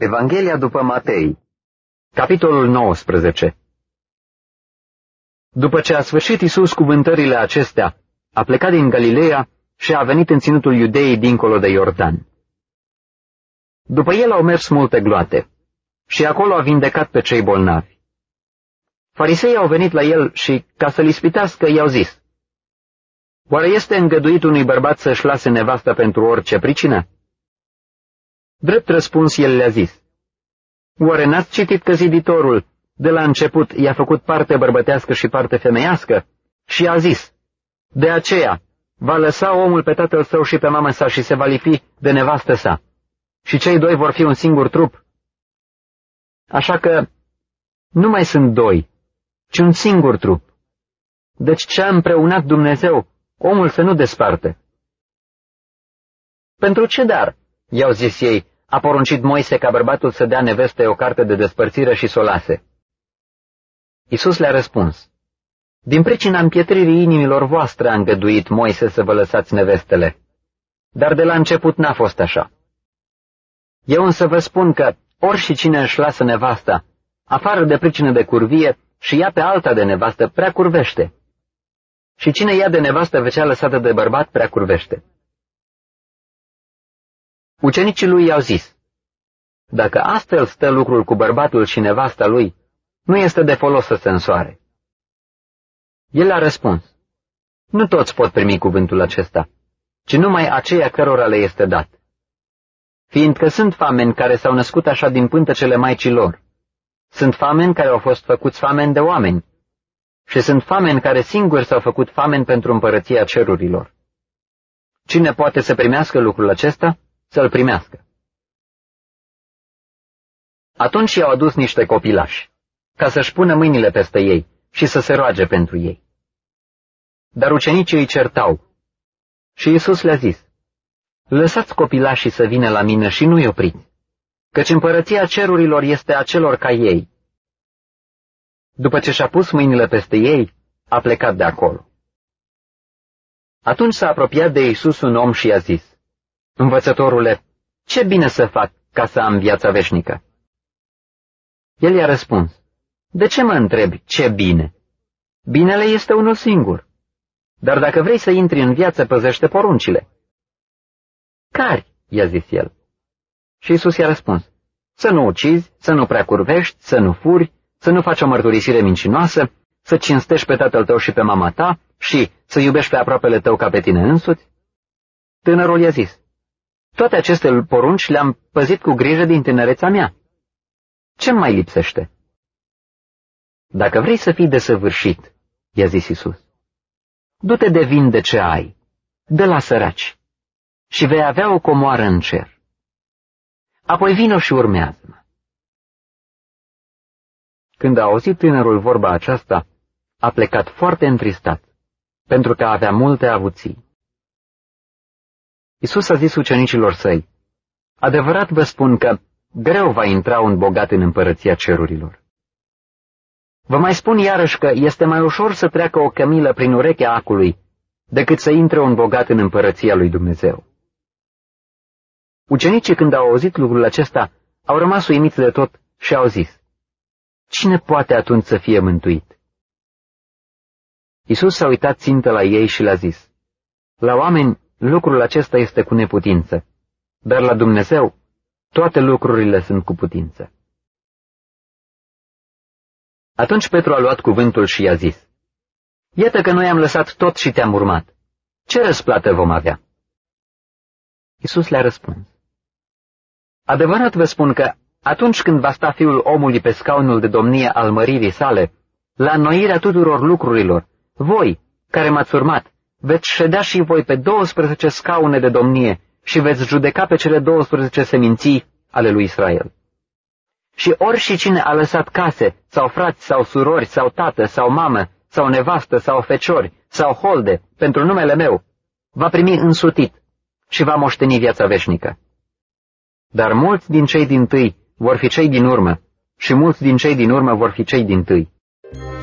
Evanghelia după Matei, capitolul 19. După ce a sfârșit Iisus cuvântările acestea, a plecat din Galileea și a venit în ținutul Iudeii dincolo de Iordan. După el au mers multe gloate și acolo a vindecat pe cei bolnavi. Fariseii au venit la el și, ca să-l ispitească, i-au zis: Oare este îngăduit unui bărbat să-și lase nevasta pentru orice pricină? Drept răspuns, el le-a zis: Oare n-ați citit că ziditorul, de la început, i-a făcut parte bărbătească și parte femeiască? Și a zis: De aceea va lăsa omul pe tatăl său și pe mama sa și se va lipi de nevastă sa, și cei doi vor fi un singur trup. Așa că nu mai sunt doi, ci un singur trup. Deci ce a împreunat Dumnezeu, omul să nu desparte. Pentru ce dar, i-au zis ei, a poruncit Moise ca bărbatul să dea nevestei o carte de despărțire și să o lase? Iisus le-a răspuns: Din pricina împietririi inimilor voastre a îngăduit Moise să vă lăsați nevestele, dar de la început n-a fost așa. Eu însă vă spun că orice cine își lasă nevasta, afară de pricină de curvie, și ia pe alta de nevastă, prea curvește. Și cine ia de nevastă pe cea lăsată de bărbat, prea curvește. Ucenicii lui i-au zis: Dacă astfel stă lucrul cu bărbatul și nevasta lui, nu este de folos să se însoare. El a răspuns: Nu toți pot primi cuvântul acesta, ci numai aceia cărora le este dat. Fiindcă sunt fameni care s-au născut așa din pântecele maicii lor, sunt fameni care au fost făcuți fameni de oameni, și sunt fameni care singuri s-au făcut fameni pentru împărăția cerurilor. Cine poate să primească lucrul acesta, să-l primească. Atunci i-au adus niște copilași, ca să-și pună mâinile peste ei și să se roage pentru ei. Dar ucenicii îi certau. Și Iisus le-a zis: Lăsați copilașii să vină la mine și nu-i opriți, căci împărăția cerurilor este a celor ca ei. După ce și-a pus mâinile peste ei, a plecat de acolo. Atunci s-a apropiat de Iisus un om și i-a zis: Învățătorule, ce bine să fac ca să am viața veșnică? El i-a răspuns: De ce mă întrebi ce bine? Binele este unul singur. Dar dacă vrei să intri în viață, păzește poruncile. Care? I-a zis el. Și Iisus i-a răspuns: Să nu ucizi, să nu prea curvești, să nu furi, să nu faci o mărturisire mincinoasă, să cinstești pe tatăl tău și pe mama ta și să iubești pe aproapele tău ca pe tine însuți. Tânărul i-a zis: Toate aceste porunci le-am păzit cu grijă din tinerețea mea. Ce mai lipsește? Dacă vrei să fii desăvârșit, i-a zis Iisus, du-te de vinde ce ai, dă la săraci, și vei avea o comoară în cer. Apoi vino și urmează-mă. Când a auzit tânărul vorba aceasta, a plecat foarte întristat, pentru că avea multe avuții. Iisus a zis ucenicilor săi: Adevărat vă spun că greu va intra un bogat în împărăția cerurilor. Vă mai spun iarăși că este mai ușor să treacă o cămilă prin urechea acului, decât să intre un bogat în împărăția lui Dumnezeu. Ucenicii, când au auzit lucrul acesta, au rămas uimiți de tot și au zis: Cine poate atunci să fie mântuit? Iisus s-a uitat țintă la ei și le-a zis: La oameni lucrul acesta este cu neputință, dar la Dumnezeu toate lucrurile sunt cu putință. Atunci Petru a luat cuvântul și i-a zis: Iată că noi am lăsat tot și te-am urmat. Ce răsplată vom avea? Iisus le-a răspuns: Adevărat vă spun că atunci când va sta Fiul omului pe scaunul de domnie al măririi sale, la înnoirea tuturor lucrurilor, voi, care m-ați urmat, veți ședea și voi pe 12 scaune de domnie și veți judeca pe cele 12 seminții ale lui Israel. Și oricine a lăsat case, sau frați, sau surori, sau tată, sau mamă, sau nevastă, sau feciori, sau holde, pentru numele meu, va primi însutit și va moșteni viața veșnică. Dar mulți din cei dintâi vor fi cei din urmă, și mulți din cei din urmă vor fi cei dintâi.